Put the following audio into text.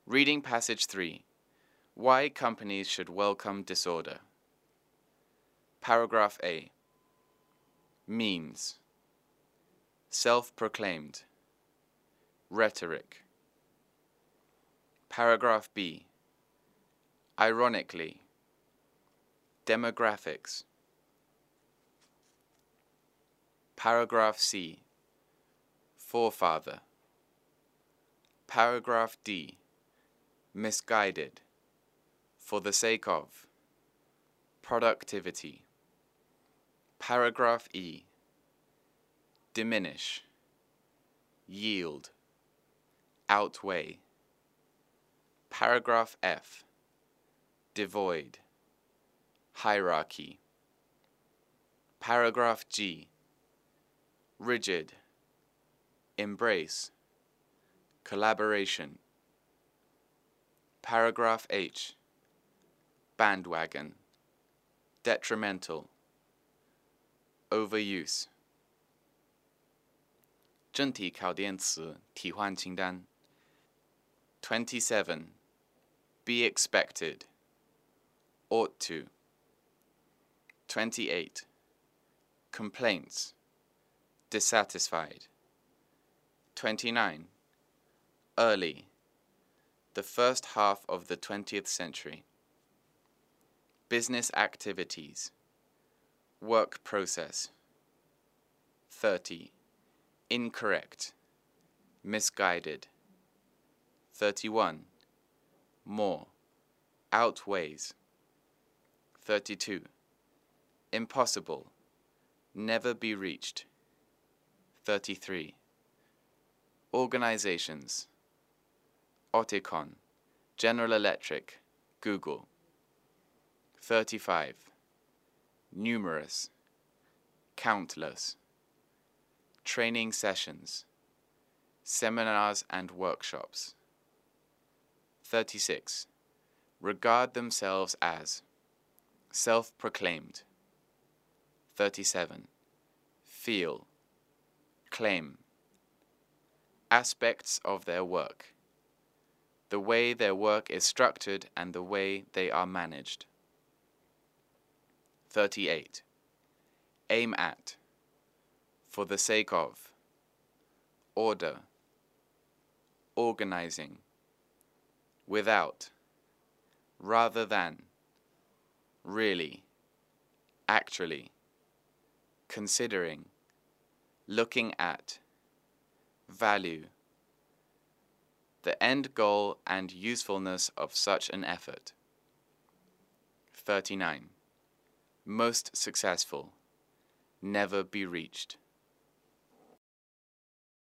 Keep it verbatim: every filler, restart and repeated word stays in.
Reading passage three. Why companies should welcome disorder. Paragraph A. Means. Self-proclaimed. Rhetoric. Paragraph B. Ironically. Demographics. Paragraph C. Forefather. Paragraph D. Misguided. For the sake of. Productivity. Paragraph E. Diminish. Yield. Outweigh. Paragraph F. Devoid. Hierarchy. Paragraph G. Rigid. Embrace. Collaboration. Paragraph H. Bandwagon. Detrimental. Overuse. 正题考电词替换清单 twenty-seven. Be expected. Ought to. twenty-eight. Complaints. Dissatisfied. twenty-nine. Early. The first half of the twentieth century. Business activities. Work process. thirty. Incorrect. Misguided. thirty-one. More. Outweighs. thirty-two. Impossible. Never be reached. thirty-three. Organizations. Oticon. General Electric. Google. thirty-five. Numerous. Countless. Training sessions. Seminars and workshops. thirty-six. Regard themselves as. Self-proclaimed. thirty-seven. Feel. Claim. Aspects of their work. The way their work is structured and the way they are managed. thirty-eight. Aim at. For the sake of. Order. Organizing. Without. Rather than. Really. Actually. Considering. Looking at. Value. The end goal and usefulness of such an effort. thirty-nine. Most successful. Never be reached.